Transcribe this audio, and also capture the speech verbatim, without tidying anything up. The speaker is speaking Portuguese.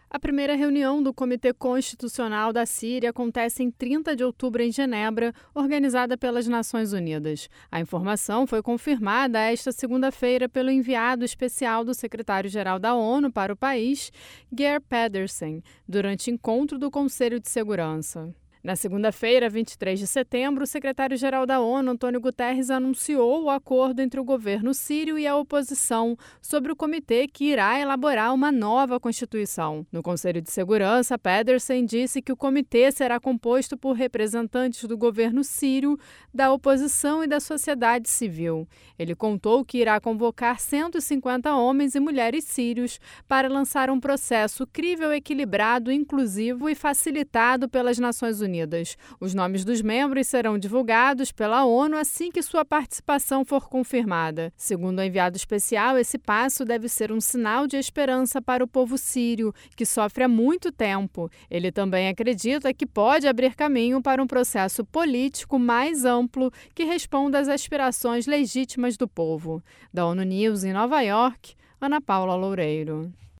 A primeira reunião do Comitê Constitucional da Síria acontece em trinta de outubro em Genebra, organizada pelas Nações Unidas. A informação foi confirmada esta segunda-feira pelo enviado especial do secretário-geral da ONU para o país, Geir Pedersen, durante encontro do Conselho de Segurança. Na segunda-feira, vinte e três de setembro, o secretário-geral da ONU, Antônio Guterres, anunciou o acordo entre o governo sírio e a oposição sobre o comitê que irá elaborar uma nova Constituição. No Conselho de Segurança, Pedersen disse que o comitê será composto por representantes do governo sírio, da oposição e da sociedade civil. Ele contou que irá convocar cento e cinquenta homens e mulheres sírios para lançar um processo crível, equilibrado, inclusivo e facilitado pelas Nações Unidas. Os nomes dos membros serão divulgados pela ONU assim que sua participação for confirmada. Segundo o enviado especial, esse passo deve ser um sinal de esperança para o povo sírio, que sofre há muito tempo. Ele também acredita que pode abrir caminho para um processo político mais amplo que responda às aspirações legítimas do povo. Da ONU News em Nova York, Ana Paula Loureiro.